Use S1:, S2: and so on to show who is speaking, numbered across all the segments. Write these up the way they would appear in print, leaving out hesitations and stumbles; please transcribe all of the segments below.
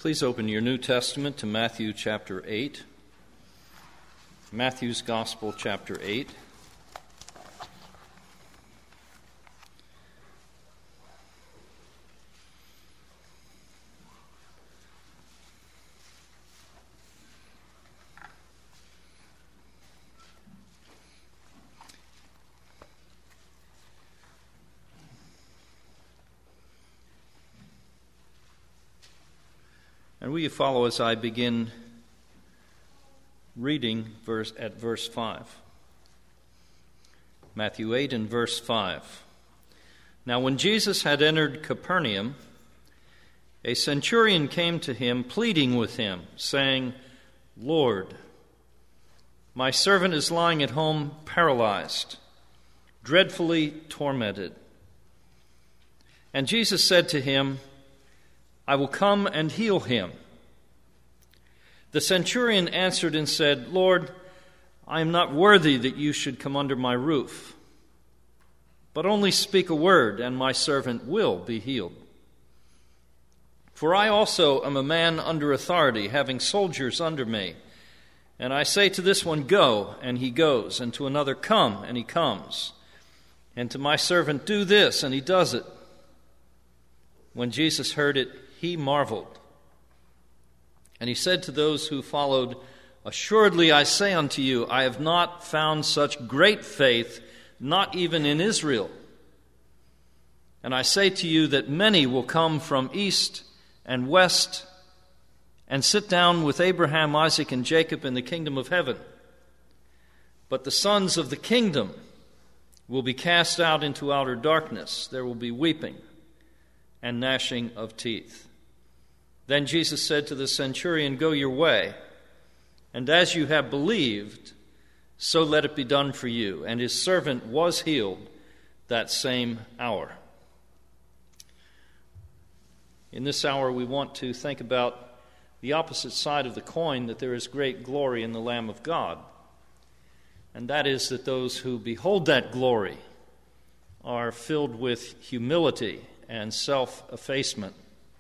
S1: Please open your New Testament to Matthew chapter 8. Matthew's Gospel, chapter 8. And will you follow as I begin reading at verse 5. Matthew 8 and verse 5. Now when Jesus had entered Capernaum, a centurion came to him, pleading with him, saying, Lord, my servant is lying at home paralyzed, dreadfully tormented. And Jesus said to him, I will come and heal him. The centurion answered and said, Lord, I am not worthy that you should come under my roof, but only speak a word, and my servant will be healed. For I also am a man under authority, having soldiers under me. And I say to this one, go, and he goes, and to another, come, and he comes. And to my servant, do this, and he does it. When Jesus heard it, he marveled. And he said to those who followed, Assuredly I say unto you, I have not found such great faith, not even in Israel. And I say to you that many will come from east and west and sit down with Abraham, Isaac, and Jacob in the kingdom of heaven. But the sons of the kingdom will be cast out into outer darkness. There will be weeping and gnashing of teeth. Then Jesus said to the centurion, Go your way, and as you have believed, so let it be done for you. And his servant was healed that same hour. In this hour, we want to think about the opposite side of the coin, that there is great glory in the Lamb of God. And that is that those who behold that glory are filled with humility and self-effacement.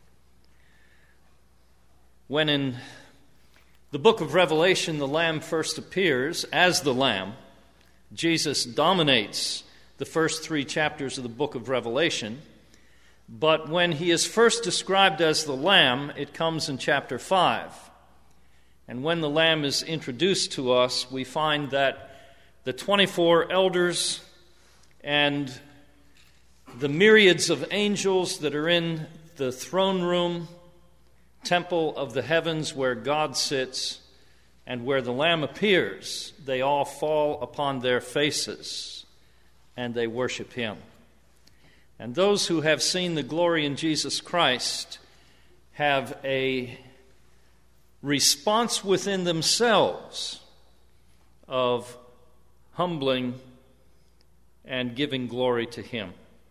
S1: When in the book of Revelation the Lamb first appears as the Lamb, Jesus dominates the first 3 chapters of the book of Revelation. But when he is first described as the Lamb, it comes in chapter 5. And when the Lamb is introduced to us, we find that the 24 elders and the myriads of angels that are in the throne room, temple of the heavens where God sits and where the Lamb appears, they all fall upon their faces and they worship him. And those who have seen the glory in Jesus Christ have a response within themselves of humbling and giving glory to him.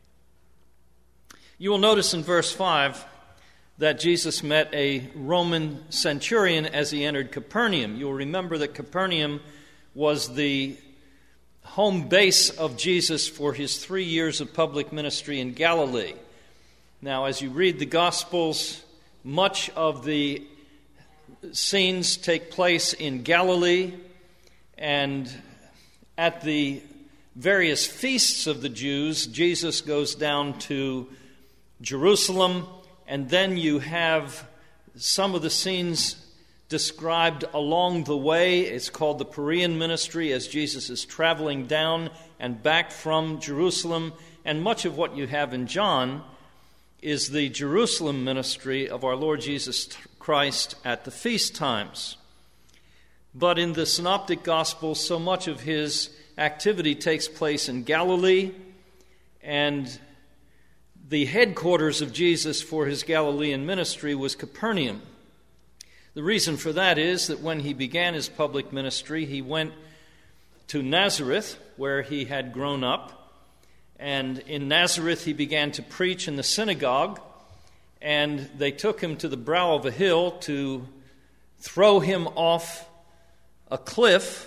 S1: You will notice in verse 5 that Jesus met a Roman centurion as he entered Capernaum. You'll remember that Capernaum was the home base of Jesus for his 3 years of public ministry in Galilee. Now, as you read the Gospels, much of the scenes take place in Galilee, and at the various feasts of the Jews, Jesus goes down to Jerusalem. And then you have some of the scenes described along the way. It's called the Perean ministry as Jesus is traveling down and back from Jerusalem. And much of what you have in John is the Jerusalem ministry of our Lord Jesus Christ at the feast times. But in the Synoptic Gospels, so much of his activity takes place in Galilee, and the headquarters of Jesus for his Galilean ministry was Capernaum. The reason for that is that when he began his public ministry, he went to Nazareth, where he had grown up. And in Nazareth, he began to preach in the synagogue. And they took him to the brow of a hill to throw him off a cliff.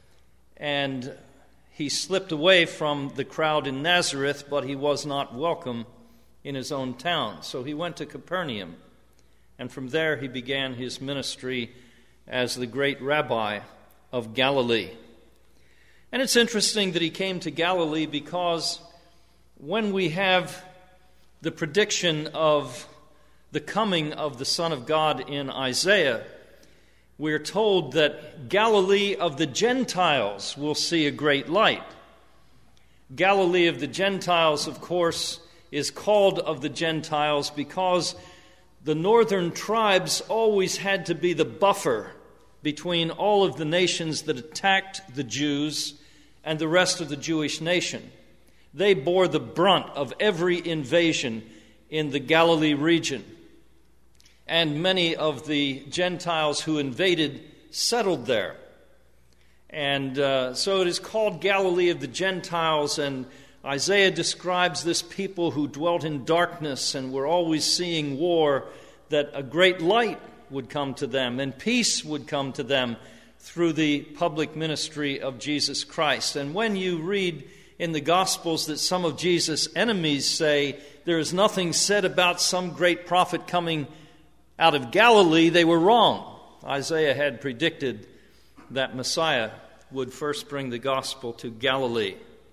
S1: And he slipped away from the crowd in Nazareth, but he was not welcome in his own town. So he went to Capernaum. and from there he began his ministry as the great rabbi of Galilee. And it's interesting that he came to Galilee because when we have the prediction of the coming of the Son of God in Isaiah, we're told that Galilee of the Gentiles will see a great light. Galilee of the Gentiles, of course, is called of the Gentiles because the northern tribes always had to be the buffer between all of the nations that attacked the Jews and the rest of the Jewish nation. They bore the brunt of every invasion in the Galilee region. And many of the Gentiles who invaded settled there. And so it is called Galilee of the Gentiles, and Isaiah describes this people who dwelt in darkness and were always seeing war, that a great light would come to them and peace would come to them through the public ministry of Jesus Christ. And when you read in the Gospels that some of Jesus' enemies say there is nothing said about some great prophet coming out of Galilee, they were wrong. Isaiah had predicted that Messiah would first bring the gospel to Galilee.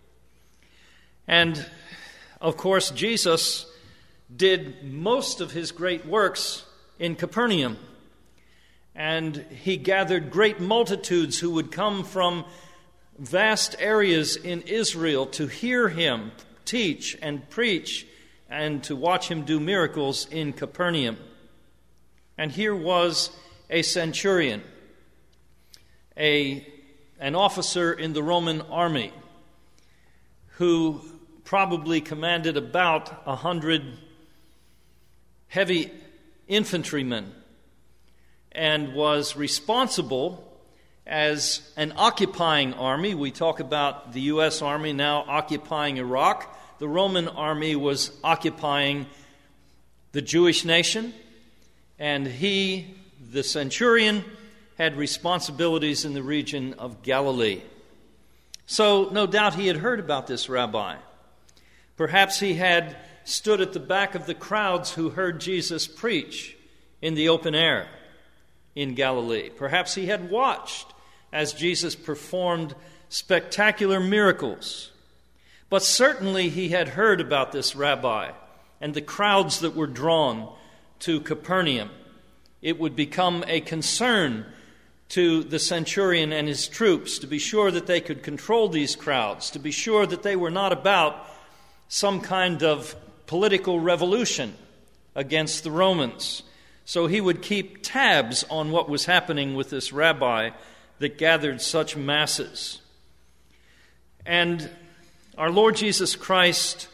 S1: And, of course, Jesus did most of his great works in Capernaum. And he gathered great multitudes who would come from vast areas in Israel to hear him teach and preach and to watch him do miracles in Capernaum. And here was a centurion, an officer in the Roman army who probably commanded about 100 heavy infantrymen and was responsible as an occupying army. We talk about the U.S. Army now occupying Iraq. The Roman army was occupying the Jewish nation, and he, the centurion, had responsibilities in the region of Galilee. So no doubt he had heard about this rabbi. Perhaps he had stood at the back of the crowds who heard Jesus preach in the open air in Galilee. Perhaps he had watched as Jesus performed spectacular miracles. But certainly he had heard about this rabbi and the crowds that were drawn to Capernaum. It would become a concern to the centurion and his troops to be sure that they could control these crowds, to be sure that they were not about some kind of political revolution against the Romans. So he would keep tabs on what was happening with this rabbi that gathered such masses. And our Lord Jesus Christ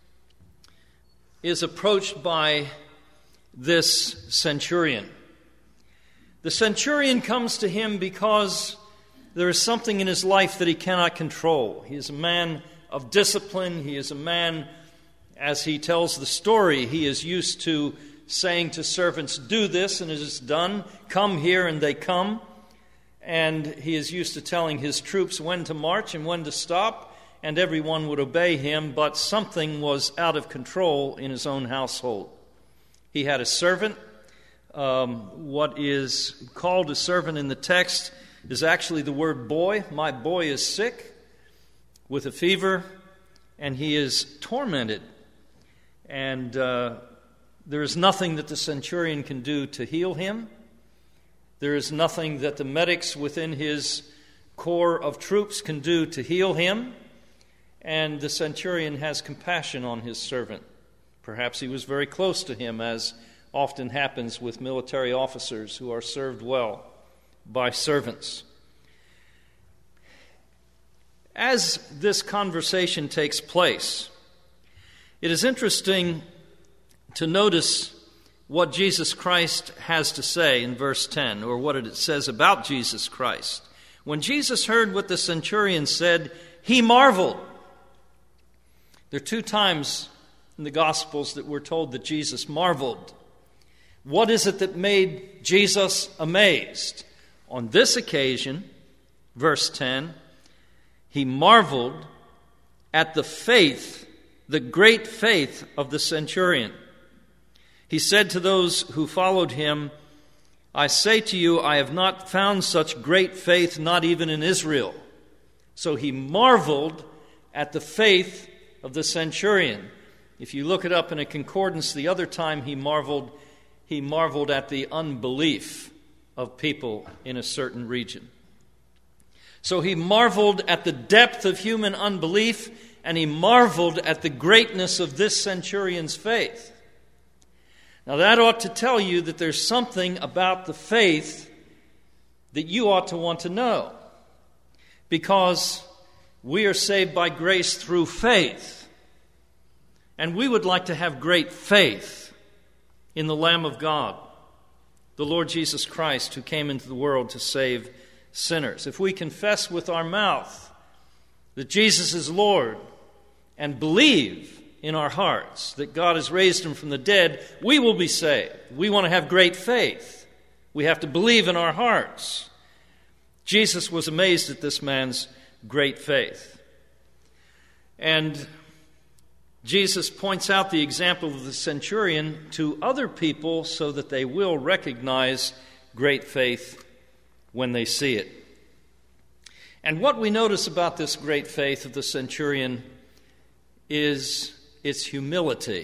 S1: is approached by this centurion. The centurion comes to him because there is something in his life that he cannot control. He is a man of discipline. He is a man, as he tells the story, he is used to saying to servants, "Do this," and it is done. "Come here," and they come. And he is used to telling his troops when to march and when to stop, and everyone would obey him, but something was out of control in his own household. He had a servant. What is called a servant in the text is actually the word boy. My boy is sick with a fever, and he is tormented. And there is nothing that the centurion can do to heal him. There is nothing that the medics within his corps of troops can do to heal him. And the centurion has compassion on his servant. Perhaps he was very close to him, as often happens with military officers who are served well by servants. As this conversation takes place, it is interesting to notice what Jesus Christ has to say in verse 10, or what it says about Jesus Christ. When Jesus heard what the centurion said, he marveled. There are 2 times in the Gospels that we're told that Jesus marveled. What is it that made Jesus amazed? On this occasion, verse 10, he marveled at the faith, the great faith of the centurion. He said to those who followed him, I say to you, I have not found such great faith, not even in Israel. So he marveled at the faith of the centurion. If you look it up in a concordance, the other time he marveled at the unbelief of people in a certain region. So he marveled at the depth of human unbelief, and he marveled at the greatness of this centurion's faith. Now that ought to tell you that there's something about the faith that you ought to want to know, because we are saved by grace through faith, and we would like to have great faith in the Lamb of God, the Lord Jesus Christ, who came into the world to save sinners. If we confess with our mouth that Jesus is Lord and believe in our hearts that God has raised him from the dead, we will be saved. We want to have great faith. We have to believe in our hearts. Jesus was amazed at this man's great faith. And Jesus points out the example of the centurion to other people so that they will recognize great faith when they see it. And what we notice about this great faith of the centurion is its humility.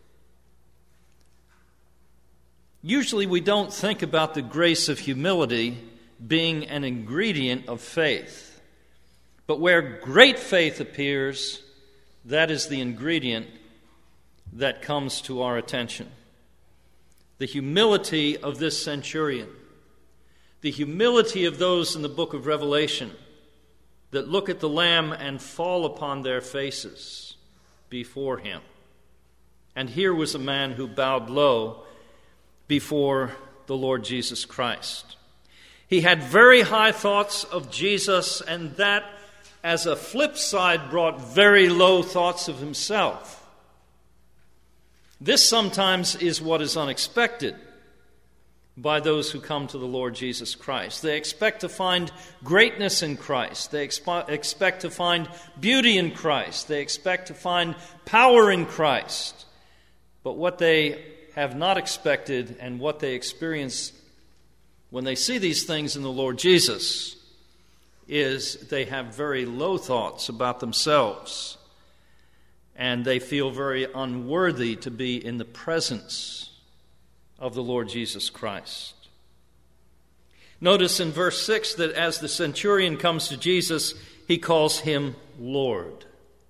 S1: Usually we don't think about the grace of humility being an ingredient of faith. But where great faith appears, that is the ingredient that comes to our attention. The humility of this centurion. The humility of those in the book of Revelation that look at the Lamb and fall upon their faces before him. And here was a man who bowed low before the Lord Jesus Christ. He had very high thoughts of Jesus, and that, as a flip side, brought very low thoughts of himself. This sometimes is what is unexpected by those who come to the Lord Jesus Christ. They expect to find greatness in Christ. They expect to find beauty in Christ. They expect to find power in Christ. But what they have not expected and what they experience when they see these things in the Lord Jesus is they have very low thoughts about themselves, and they feel very unworthy to be in the presence of the Lord Jesus Christ. Notice in verse 6 that as the centurion comes to Jesus, he calls him Lord.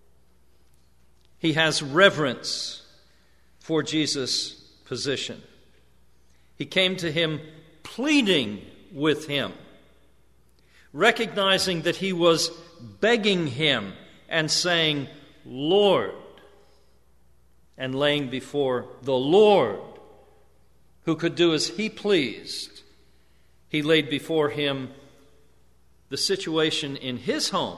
S1: He has reverence for Jesus' position. He came to him pleading with him, recognizing that he was begging him and saying, Lord, and laying before the Lord, who could do as he pleased. He laid before him the situation in his home,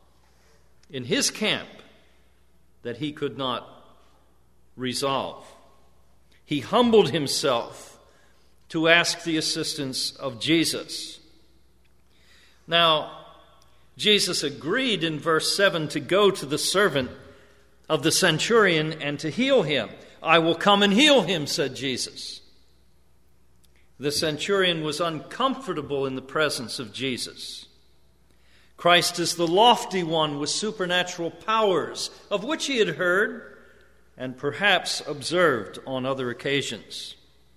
S1: in his camp, that he could not resolve. He humbled himself to ask the assistance of Jesus. Now, Jesus agreed in verse 7 to go to the servant of the centurion and to heal him. I will come and heal him, said Jesus. The centurion was uncomfortable in the presence of Jesus. Christ is the lofty one with supernatural powers, of which he had heard and perhaps observed on other occasions.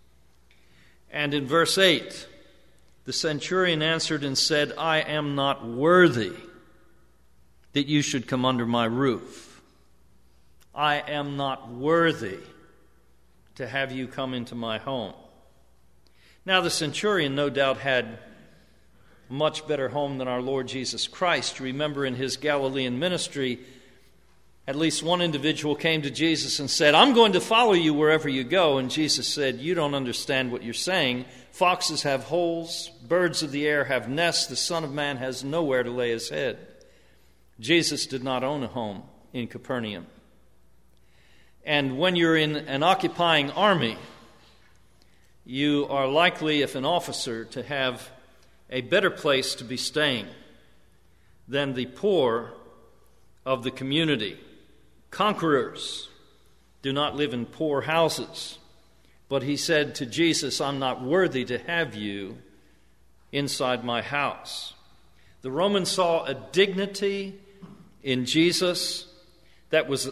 S1: And in verse 8, the centurion answered and said, I am not worthy that you should come under my roof. I am not worthy to have you come into my home. Now, the centurion no doubt had a much better home than our Lord Jesus Christ. Remember, in his Galilean ministry, at least one individual came to Jesus and said, I'm going to follow you wherever you go. And Jesus said, you don't understand what you're saying. Foxes have holes, birds of the air have nests, the Son of Man has nowhere to lay his head. Jesus did not own a home in Capernaum. And when you're in an occupying army, you are likely, if an officer, to have a better place to be staying than the poor of the community. Conquerors do not live in poor houses. But he said to Jesus, I'm not worthy to have you inside my house. The Romans saw a dignity in Jesus that was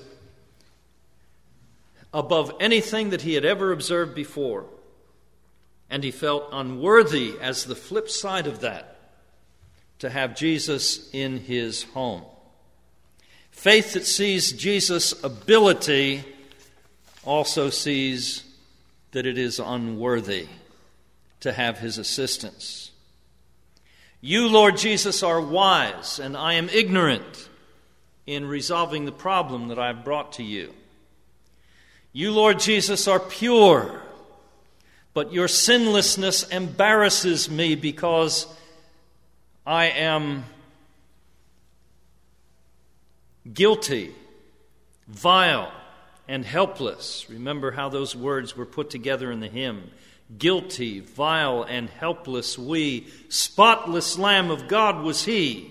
S1: above anything that he had ever observed before. And he felt unworthy, as the flip side of that, to have Jesus in his home. Faith that sees Jesus' ability also sees that it is unworthy to have his assistance. You, Lord Jesus, are wise, and I am ignorant in resolving the problem that I have brought to you. You, Lord Jesus, are pure, but your sinlessness embarrasses me because I am guilty, vile, and helpless. Remember how those words were put together in the hymn. Guilty, vile, and helpless we. Spotless Lamb of God was he.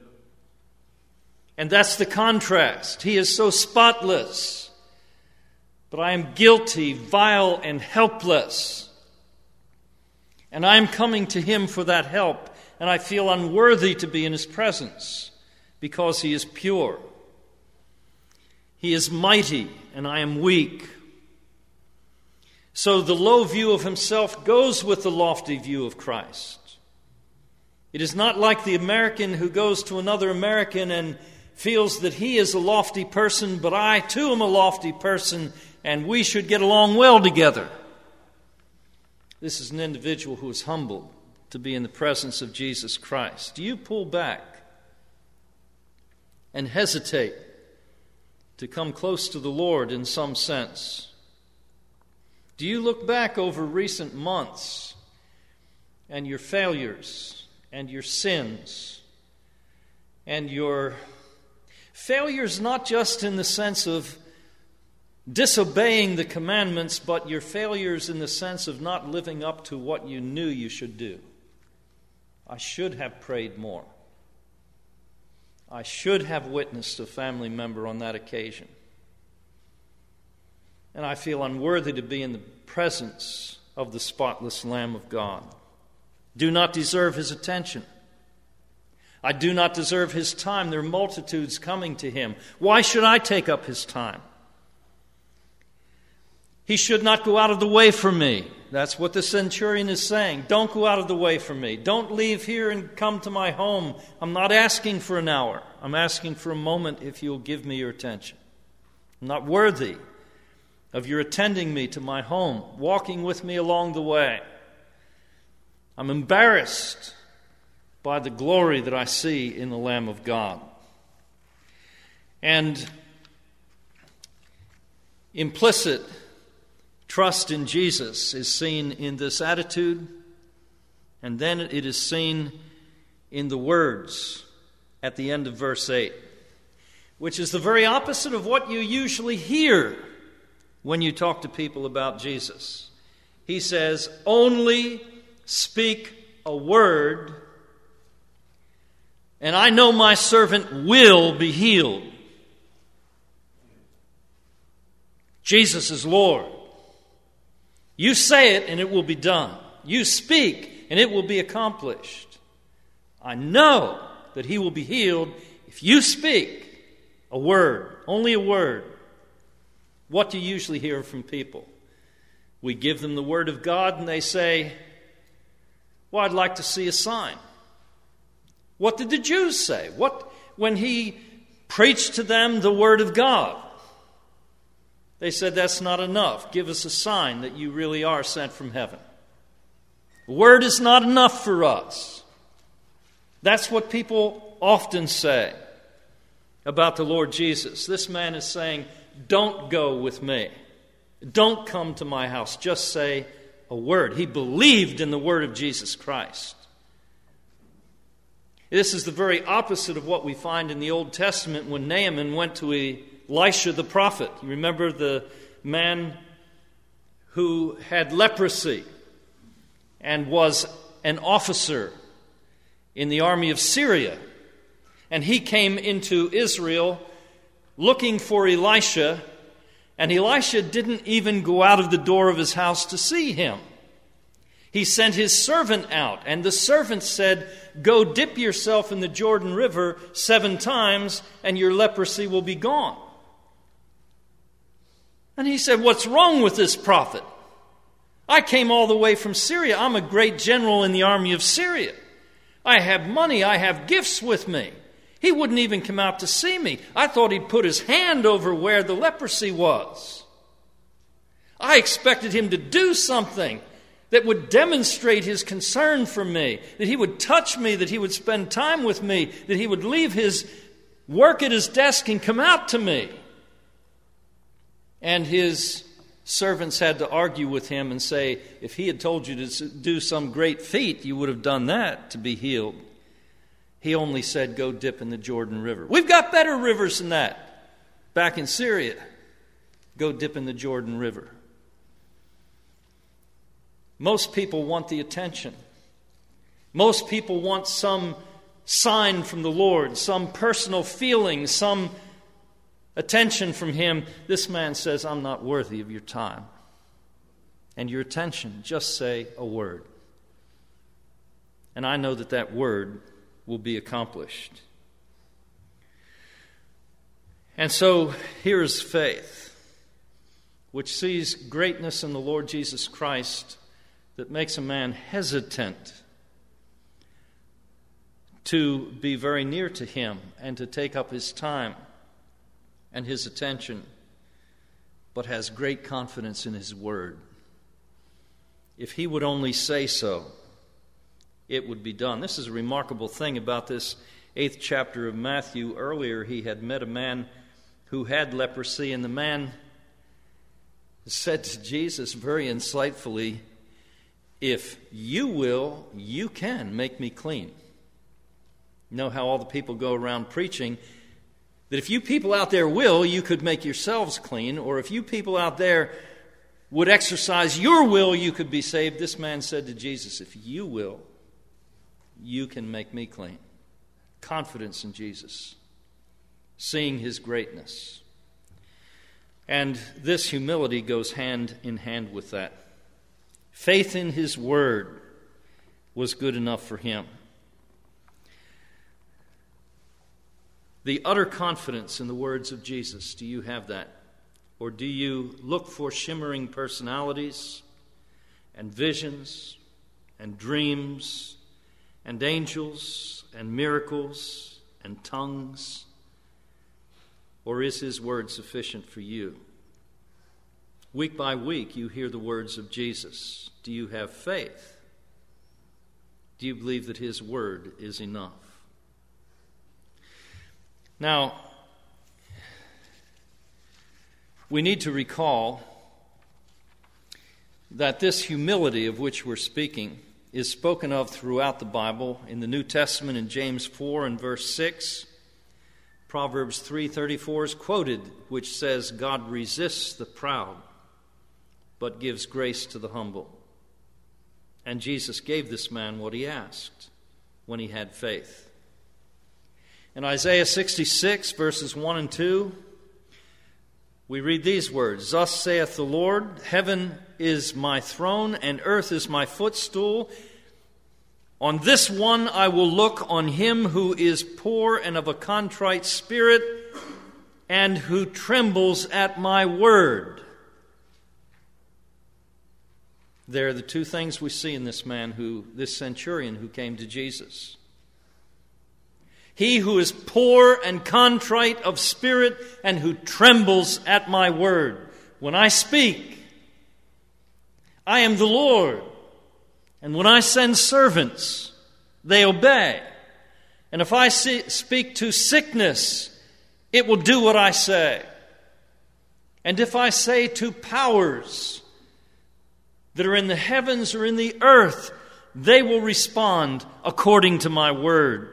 S1: And that's the contrast. He is so spotless. But I am guilty, vile, and helpless. And I am coming to him for that help. And I feel unworthy to be in his presence because he is pure. He is mighty, and I am weak. So the low view of himself goes with the lofty view of Christ. It is not like the American who goes to another American and feels that he is a lofty person, but I too am a lofty person, and we should get along well together. This is an individual who is humbled to be in the presence of Jesus Christ. Do you pull back and hesitate to come close to the Lord in some sense? Do you look back over recent months and your failures and your sins and your failures, not just in the sense of disobeying the commandments, but your failures in the sense of not living up to what you knew you should do? I should have prayed more. I should have witnessed a family member on that occasion. And I feel unworthy to be in the presence of the spotless Lamb of God. Do not deserve his attention. I do not deserve his time. There are multitudes coming to him. Why should I take up his time? He should not go out of the way for me. That's what the centurion is saying. Don't go out of the way for me. Don't leave here and come to my home. I'm not asking for an hour. I'm asking for a moment if you'll give me your attention. I'm not worthy of your attending me to my home, walking with me along the way. I'm embarrassed by the glory that I see in the Lamb of God. And implicit trust in Jesus is seen in this attitude, and then it is seen in the words at the end of verse 8, which is the very opposite of what you usually hear when you talk to people about Jesus. He says, only speak a word, and I know my servant will be healed. Jesus is Lord. You say it and it will be done. You speak and it will be accomplished. I know that he will be healed if you speak a word, only a word. What do you usually hear from people? We give them the word of God and they say, well, I'd like to see a sign. What did the Jews say? When he preached to them the word of God? They said, that's not enough. Give us a sign that you really are sent from heaven. The word is not enough for us. That's what people often say about the Lord Jesus. This man is saying, don't go with me. Don't come to my house. Just say a word. He believed in the word of Jesus Christ. This is the very opposite of what we find in the Old Testament when Naaman went to Elisha the prophet. You remember the man who had leprosy and was an officer in the army of Syria. And he came into Israel looking for Elisha, And Elisha didn't even go out of the door of his house to see him. He sent his servant out, and the servant said, "Go dip yourself in the Jordan River 7 times, and your leprosy will be gone." And he said, "What's wrong with this prophet? I came all the way from Syria. I'm a great general in the army of Syria. I have money. I have gifts with me. He wouldn't even come out to see me. I thought he'd put his hand over where the leprosy was. I expected him to do something that would demonstrate his concern for me, that he would touch me, that he would spend time with me, that he would leave his work at his desk and come out to me." And his servants had to argue with him and say, "If he had told you to do some great feat, you would have done that to be healed." He only said, "Go dip in the Jordan River." We've got better rivers than that back in Syria. Go dip in the Jordan River. Most people want the attention. Most people want some sign from the Lord, some personal feeling, some attention from Him. This man says, "I'm not worthy of your time and your attention. Just say a word. And I know that that word will be accomplished." And so here is faith, which sees greatness in the Lord Jesus Christ, that makes a man hesitant to be very near to Him and to take up his time and his attention, but has great confidence in His word. If He would only say so, it would be done. This is a remarkable thing about this 8th chapter of Matthew. Earlier, he had met a man who had leprosy, and the man said to Jesus very insightfully, "If you will, you can make me clean." You know how all the people go around preaching that if you people out there will, you could make yourselves clean, or if you people out there would exercise your will, you could be saved. This man said to Jesus, "If you will, you can make me clean." Confidence in Jesus, seeing His greatness. And this humility goes hand in hand with that. Faith in His word was good enough for him. The utter confidence in the words of Jesus, do you have that? Or do you look for shimmering personalities and visions and dreams and angels and miracles and tongues? Or is His word sufficient for you? Week by week, you hear the words of Jesus. Do you have faith? Do you believe that His word is enough? Now, we need to recall that this humility of which we're speaking is spoken of throughout the Bible. In the New Testament, in James 4 and verse 6, Proverbs 3:34 is quoted, which says, "God resists the proud, but gives grace to the humble." And Jesus gave this man what he asked when he had faith. In Isaiah 66, verses 1 and 2, we read these words, "Thus saith the Lord, heaven is my throne, and earth is my footstool. On this one I will look, on him who is poor and of a contrite spirit, and who trembles at my word." There are the two things we see in this man, this centurion who came to Jesus. He who is poor and contrite of spirit and who trembles at my word. When I speak, I am the Lord. And when I send servants, they obey. And if I speak to sickness, it will do what I say. And if I say to powers that are in the heavens or in the earth, they will respond according to my word.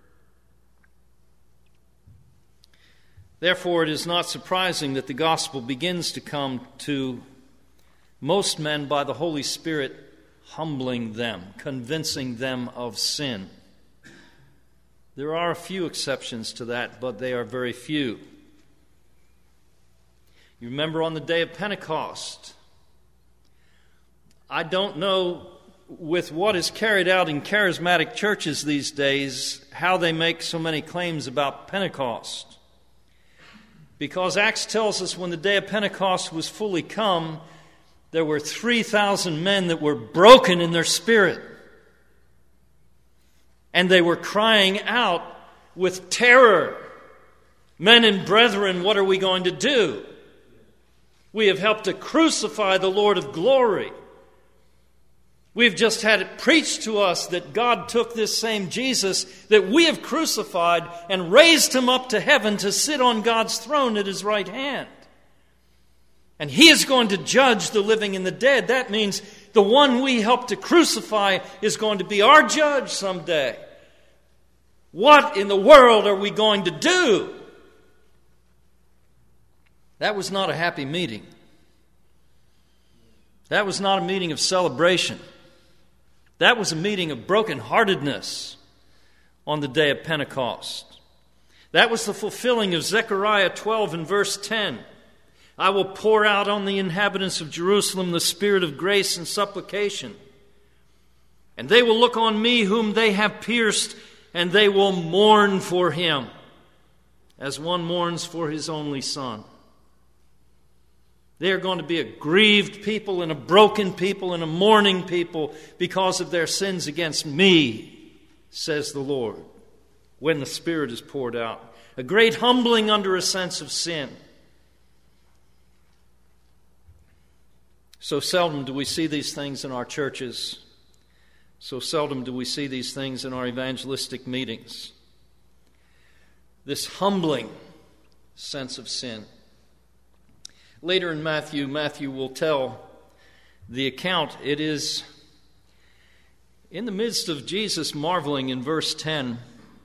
S1: Therefore, it is not surprising that the gospel begins to come to most men by the Holy Spirit humbling them, convincing them of sin. There are a few exceptions to that, but they are very few. You remember on the day of Pentecost. I don't know, with what is carried out in charismatic churches these days, how they make so many claims about Pentecost. Because Acts tells us when the day of Pentecost was fully come, there were 3,000 men that were broken in their spirit. And they were crying out with terror, "Men and brethren, what are we going to do? We have helped to crucify the Lord of glory. We've just had it preached to us that God took this same Jesus that we have crucified and raised him up to heaven to sit on God's throne at his right hand. And he is going to judge the living and the dead." That means the one we helped to crucify is going to be our judge someday. What in the world are we going to do? That was not a happy meeting. That was not a meeting of celebration. That was a meeting of brokenheartedness on the day of Pentecost. That was the fulfilling of Zechariah 12 and verse 10. "I will pour out on the inhabitants of Jerusalem the spirit of grace and supplication. And they will look on me whom they have pierced, and they will mourn for him, as one mourns for his only son." They are going to be a grieved people and a broken people and a mourning people because of their sins against me, says the Lord, when the Spirit is poured out. A great humbling under a sense of sin. So seldom do we see these things in our churches. So seldom do we see these things in our evangelistic meetings. This humbling sense of sin. Later in Matthew will tell the account. It is in the midst of Jesus marveling in verse 10,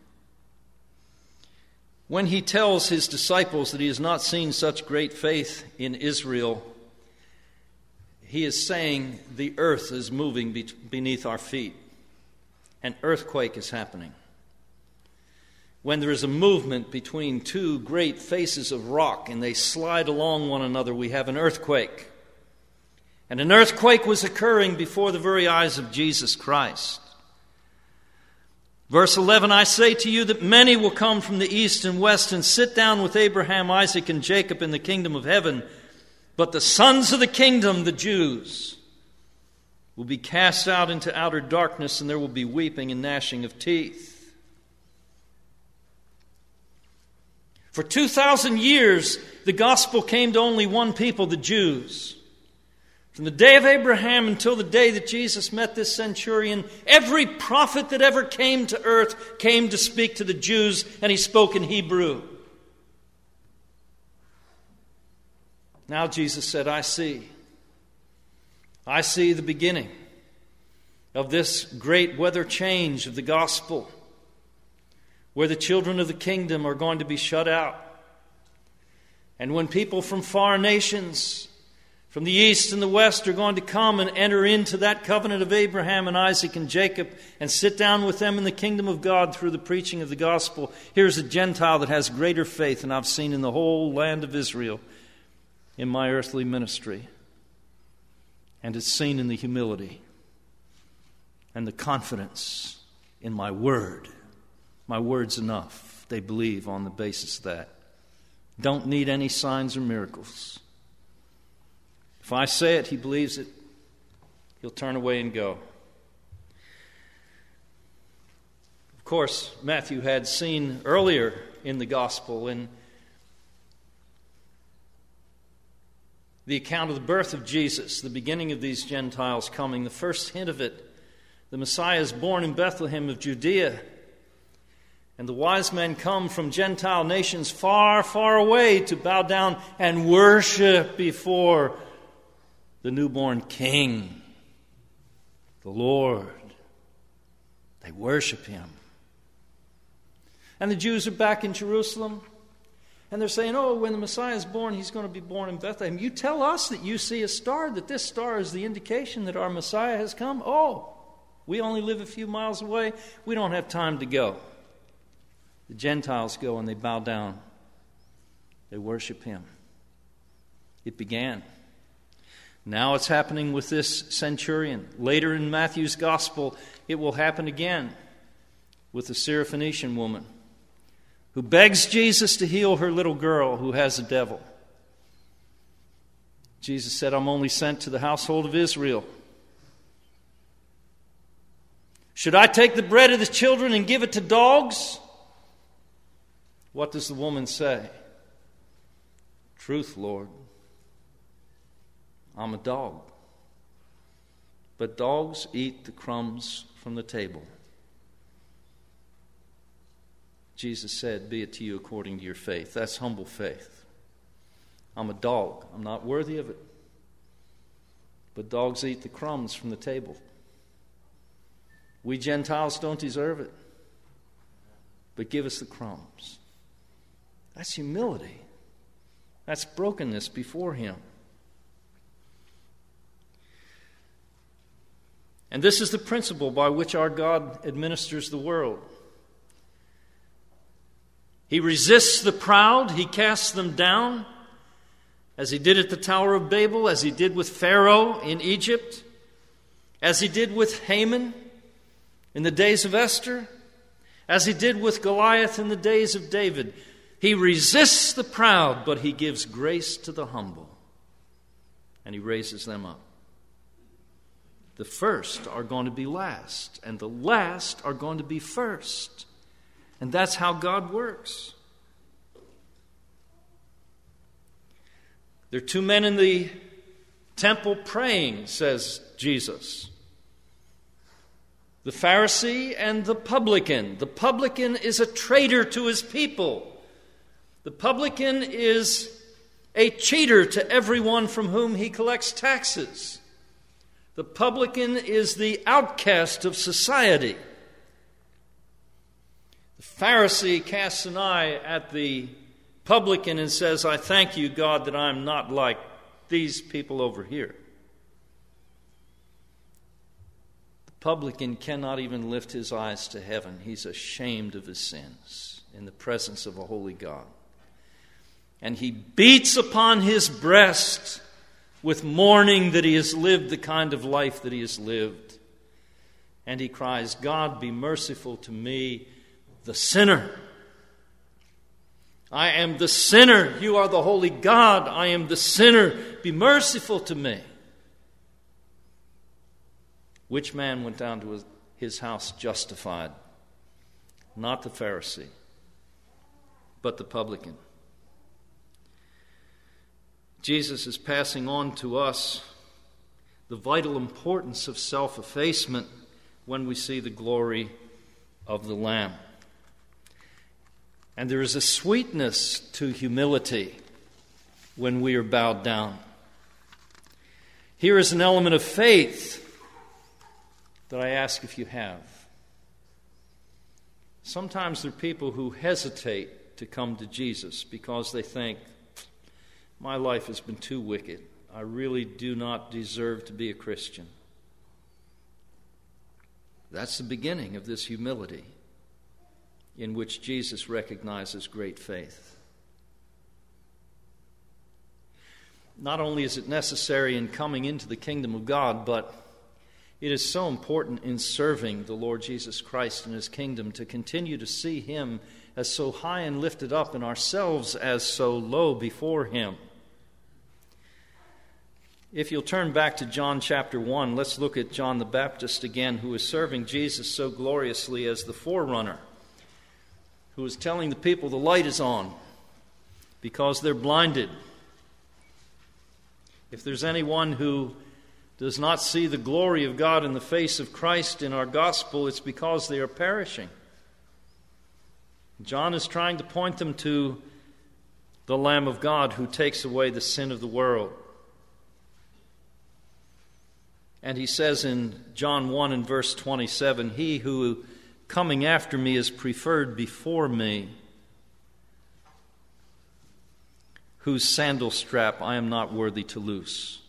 S1: when he tells his disciples that he has not seen such great faith in Israel. He is saying the earth is moving beneath our feet. An earthquake is happening. When there is a movement between two great faces of rock and they slide along one another, we have an earthquake. And an earthquake was occurring before the very eyes of Jesus Christ. Verse 11, "I say to you that many will come from the east and west and sit down with Abraham, Isaac, and Jacob in the kingdom of heaven. But the sons of the kingdom, the Jews, will be cast out into outer darkness, and there will be weeping and gnashing of teeth." For 2,000 years, the gospel came to only one people, the Jews. From the day of Abraham until the day that Jesus met this centurion, every prophet that ever came to earth came to speak to the Jews, and he spoke in Hebrew. Now Jesus said, I see the beginning of this great weather change of the gospel, where the children of the kingdom are going to be shut out. And when people from far nations, from the east and the west, are going to come and enter into that covenant of Abraham and Isaac and Jacob and sit down with them in the kingdom of God through the preaching of the gospel, here's a Gentile that has greater faith than I've seen in the whole land of Israel in my earthly ministry. And it's seen in the humility and the confidence in my word. My word's enough. They believe on the basis of that. Don't need any signs or miracles. If I say it, he believes it. He'll turn away and go. Of course, Matthew had seen earlier in the gospel, in the account of the birth of Jesus, the beginning of these Gentiles coming, the first hint of it. The Messiah is born in Bethlehem of Judea. And the wise men come from Gentile nations far, far away to bow down and worship before the newborn King, the Lord. They worship him. And the Jews are back in Jerusalem, and they're saying, oh, when the Messiah is born, he's going to be born in Bethlehem. You tell us that you see a star, that this star is the indication that our Messiah has come? Oh, we only live a few miles away. We don't have time to go. The Gentiles go and they bow down. They worship him. It began. Now it's happening with this centurion. Later in Matthew's gospel, it will happen again with the Syrophoenician woman who begs Jesus to heal her little girl who has a devil. Jesus said, I'm only sent to the household of Israel. Should I take the bread of the children and give it to dogs? What does the woman say? Truth, Lord. I'm a dog. But dogs eat the crumbs from the table. Jesus said, be it to you according to your faith. That's humble faith. I'm a dog. I'm not worthy of it. But dogs eat the crumbs from the table. We Gentiles don't deserve it. But give us the crumbs. That's humility. That's brokenness before Him. And this is the principle by which our God administers the world. He resists the proud. He casts them down, as He did at the Tower of Babel, as He did with Pharaoh in Egypt, as He did with Haman in the days of Esther, as He did with Goliath in the days of David. He resists the proud, but He gives grace to the humble, and He raises them up. The first are going to be last, and the last are going to be first. And that's how God works. There are two men in the temple praying, says Jesus. The Pharisee and the publican. The publican is a traitor to his people. The publican is a cheater to everyone from whom he collects taxes. The publican is the outcast of society. The Pharisee casts an eye at the publican and says, I thank you, God, that I'm not like these people over here. The publican cannot even lift his eyes to heaven. He's ashamed of his sins in the presence of a holy God. And he beats upon his breast with mourning that he has lived the kind of life that he has lived. And he cries, God, be merciful to me, the sinner. I am the sinner. You are the holy God. I am the sinner. Be merciful to me. Which man went down to his house justified? Not the Pharisee, but the publican. Jesus is passing on to us the vital importance of self-effacement when we see the glory of the Lamb. And there is a sweetness to humility when we are bowed down. Here is an element of faith that I ask if you have. Sometimes there are people who hesitate to come to Jesus because they think, my life has been too wicked. I really do not deserve to be a Christian. That's the beginning of this humility in which Jesus recognizes great faith. Not only is it necessary in coming into the kingdom of God, but it is so important in serving the Lord Jesus Christ in His kingdom to continue to see Him as so high and lifted up and ourselves as so low before Him. If you'll turn back to John chapter 1, let's look at John the Baptist again, who is serving Jesus so gloriously as the forerunner, who is telling the people the light is on because they're blinded. If there's anyone who does not see the glory of God in the face of Christ in our gospel, it's because they are perishing. John is trying to point them to the Lamb of God who takes away the sin of the world. And he says in John 1 and verse 27, He who coming after me is preferred before me, whose sandal strap I am not worthy to loose.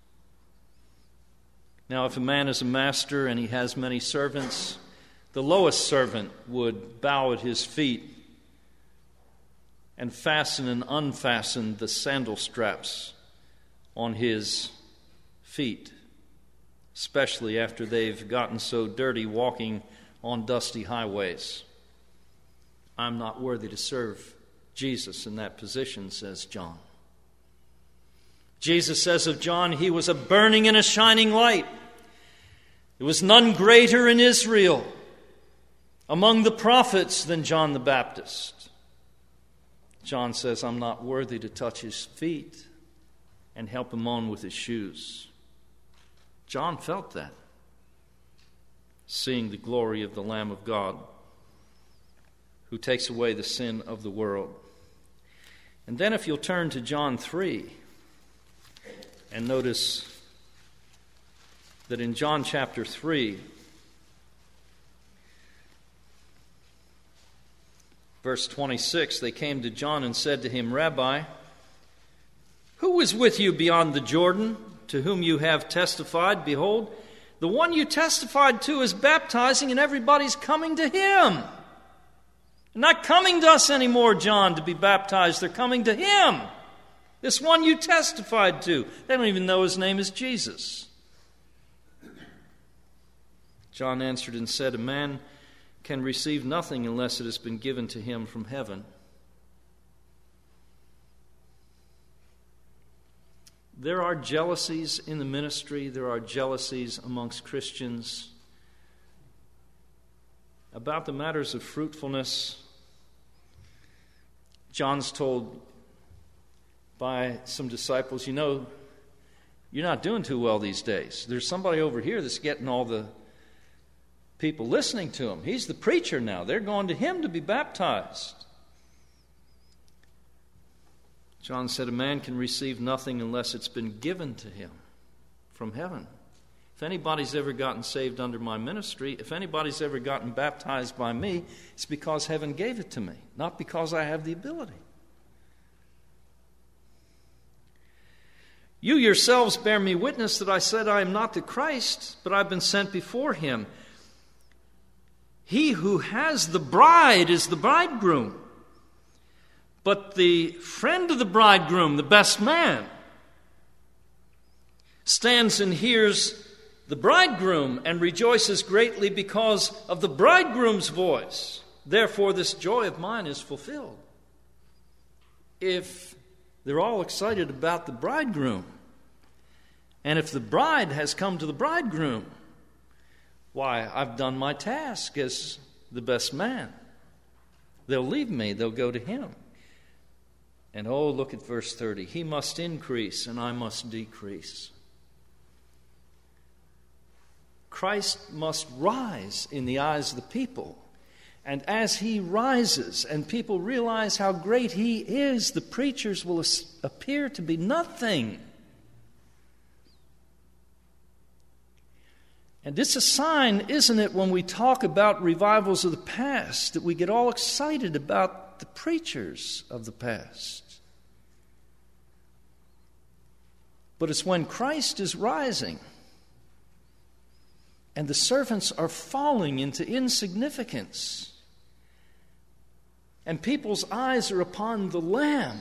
S1: Now, if a man is a master and he has many servants, the lowest servant would bow at his feet and fasten and unfasten the sandal straps on his feet, especially after they've gotten so dirty walking on dusty highways. I'm not worthy to serve Jesus in that position, says John. Jesus says of John, he was a burning and a shining light. There was none greater in Israel among the prophets than John the Baptist. John says, I'm not worthy to touch his feet and help him on with his shoes. John felt that, seeing the glory of the Lamb of God who takes away the sin of the world. And then if you'll turn to John 3 and notice that in John chapter 3, verse 26, they came to John and said to him, Rabbi, who was with you beyond the Jordan, to whom you have testified? Behold, the one you testified to is baptizing, and everybody's coming to him. They're not coming to us anymore, John, to be baptized. They're coming to him, this one you testified to. They don't even know his name is Jesus. John answered and said, a man can receive nothing unless it has been given to him from heaven. There are jealousies in the ministry. There are jealousies amongst Christians about the matters of fruitfulness. John's told by some disciples, you know, you're not doing too well these days. There's somebody over here that's getting all the people listening to him. He's the preacher now. They're going to him to be baptized. John said, a man can receive nothing unless it's been given to him from heaven. If anybody's ever gotten saved under my ministry, if anybody's ever gotten baptized by me, it's because heaven gave it to me, not because I have the ability. You yourselves bear me witness that I said I am not the Christ, but I've been sent before him. He who has the bride is the bridegroom. But the friend of the bridegroom, the best man, stands and hears the bridegroom and rejoices greatly because of the bridegroom's voice. Therefore, this joy of mine is fulfilled. If they're all excited about the bridegroom, and if the bride has come to the bridegroom, why, I've done my task as the best man. They'll leave me, they'll go to him. And oh, look at verse 30. He must increase and I must decrease. Christ must rise in the eyes of the people. And as he rises and people realize how great he is, the preachers will appear to be nothing. And it's a sign, isn't it, when we talk about revivals of the past, that we get all excited about the preachers of the past. But it's when Christ is rising and the servants are falling into insignificance and people's eyes are upon the Lamb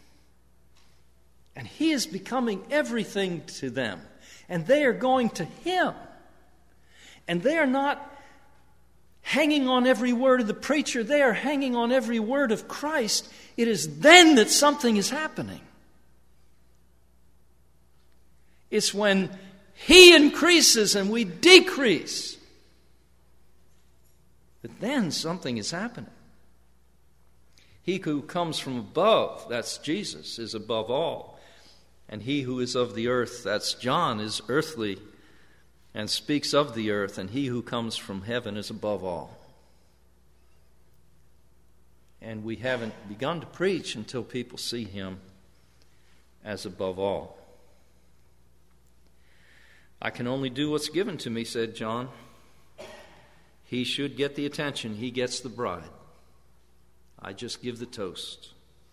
S1: and he is becoming everything to them and they are going to him and they are not hanging on every word of the preacher, they are hanging on every word of Christ. It is then that something is happening. It's when he increases and we decrease. But then something is happening. He who comes from above, that's Jesus, is above all. And he who is of the earth, that's John, is earthly and speaks of the earth. And he who comes from heaven is above all. And we haven't begun to preach until people see him as above all. I can only do what's given to me, said John. He should get the attention. He gets the bride. I just give the toast.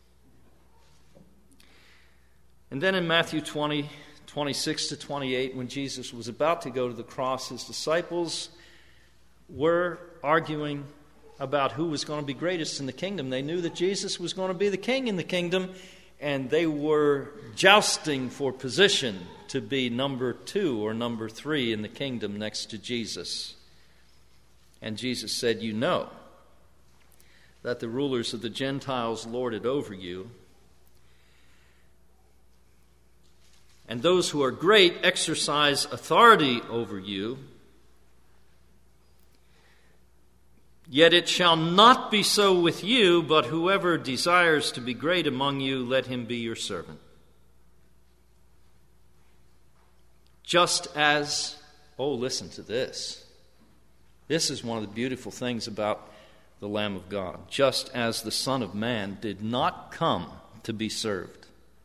S1: And then in Matthew 20, 26 to 28, when Jesus was about to go to the cross, his disciples were arguing about who was going to be greatest in the kingdom. They knew that Jesus was going to be the king in the kingdom, and they were jousting for position to be number 2 or number 3 in the kingdom next to Jesus. And Jesus said, "You know that the rulers of the Gentiles lord it over you, and those who are great exercise authority over you. Yet it shall not be so with you, but whoever desires to be great among you, let him be your servant. Just as," listen to this. This is one of the beautiful things about the Lamb of God. "Just as the Son of Man did not come to be served,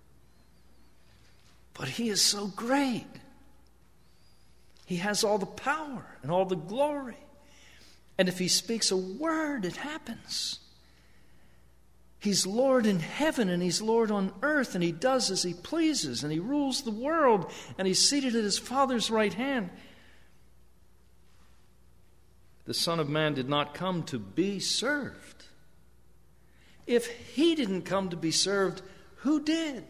S1: but he is so great. He has all the power and all the glory. And if he speaks a word, it happens. He's Lord in heaven and he's Lord on earth, and he does as he pleases, and he rules the world, and he's seated at his Father's right hand. The Son of Man did not come to be served. If he didn't come to be served, who did?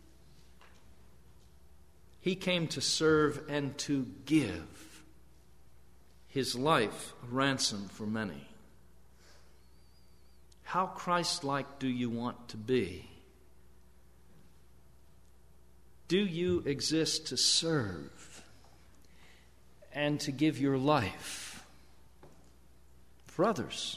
S1: He came to serve and to give his life a ransom for many." How Christ-like do you want to be? Do you exist to serve and to give your life for others?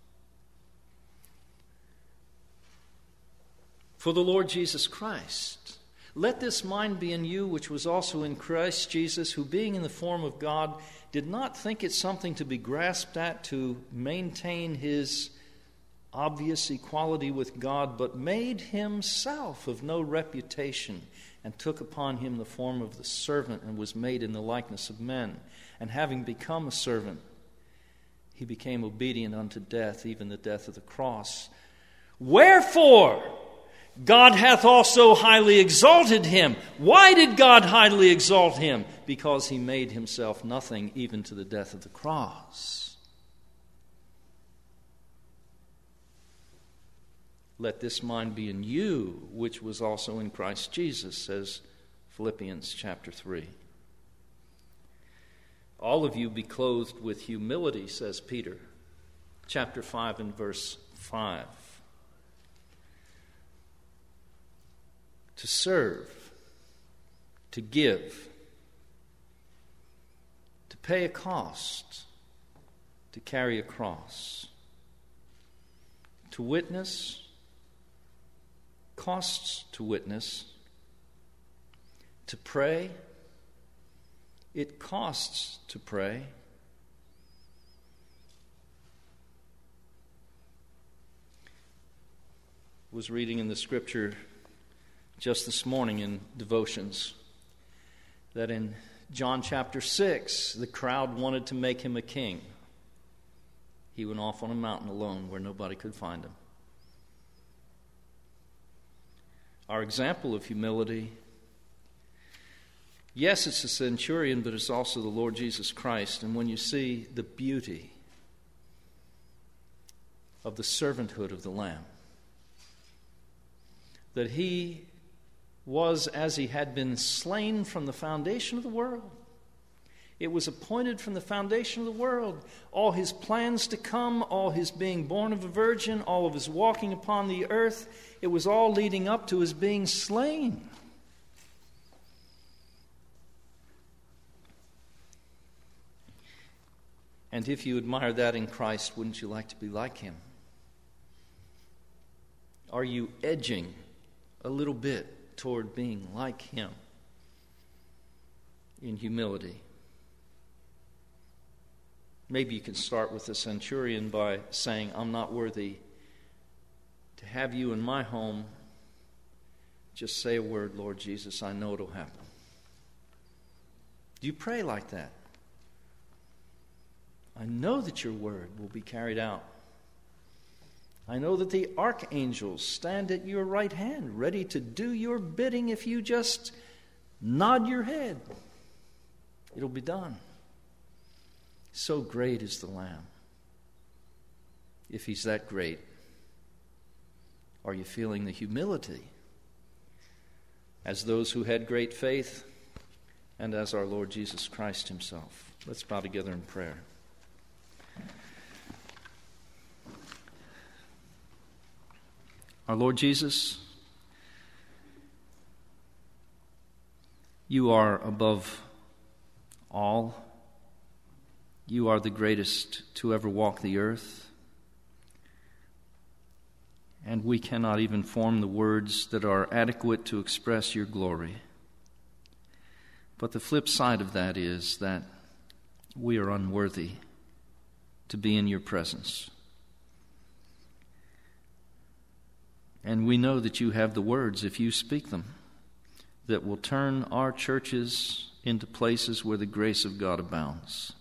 S1: For the Lord Jesus Christ. "Let this mind be in you, which was also in Christ Jesus, who being in the form of God, did not think it something to be grasped at to maintain his obvious equality with God, but made himself of no reputation, and took upon him the form of the servant, and was made in the likeness of men. And having become a servant, he became obedient unto death, even the death of the cross. Wherefore God hath also highly exalted him." Why did God highly exalt him? Because he made himself nothing, even to the death of the cross. "Let this mind be in you, which was also in Christ Jesus," says Philippians chapter 3. "All of you be clothed with humility," says Peter, chapter 5 and verse 5. To serve, to give, to pay a cost, to carry a cross, to witness, costs to witness, to pray, it costs to pray, was reading in the scripture just this morning in devotions that in John chapter 6, the crowd wanted to make him a king. He went off on a mountain alone where nobody could find him. Our example of humility, yes, it's a centurion, but it's also the Lord Jesus Christ. And when you see the beauty of the servanthood of the Lamb, that he was as he had been slain from the foundation of the world. It was appointed from the foundation of the world. All his plans to come, all his being born of a virgin, all of his walking upon the earth, it was all leading up to his being slain. And if you admire that in Christ, wouldn't you like to be like him? Are you edging a little bit toward being like him in humility? Maybe you can start with the centurion by saying, "I'm not worthy to have you in my home. Just say a word, Lord Jesus, I know it'll happen." Do you pray like that? I know that your word will be carried out. I know that the archangels stand at your right hand, ready to do your bidding if you just nod your head. It'll be done. So great is the Lamb. If he's that great, are you feeling the humility as those who had great faith, and as our Lord Jesus Christ himself. Let's bow together in prayer. Our Lord Jesus, you are above all. You are the greatest to ever walk the earth. And we cannot even form the words that are adequate to express your glory. But the flip side of that is that we are unworthy to be in your presence. And we know that you have the words, if you speak them, that will turn our churches into places where the grace of God abounds.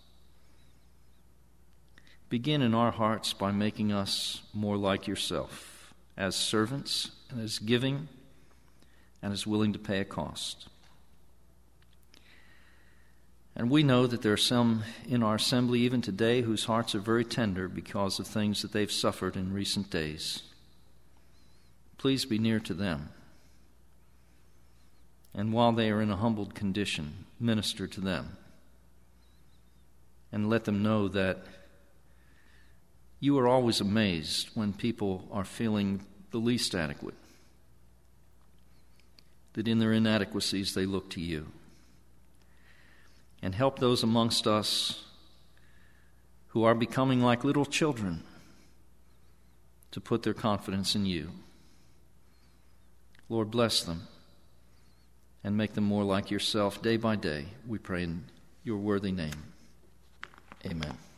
S1: Begin in our hearts by making us more like yourself, as servants, and as giving, and as willing to pay a cost. And we know that there are some in our assembly even today whose hearts are very tender because of things that they've suffered in recent days. Please be near to them. And while they are in a humbled condition, minister to them. And let them know that you are always amazed when people are feeling the least adequate, that in their inadequacies they look to you. And help those amongst us who are becoming like little children to put their confidence in you. Lord, bless them and make them more like yourself day by day, we pray in your worthy name. Amen.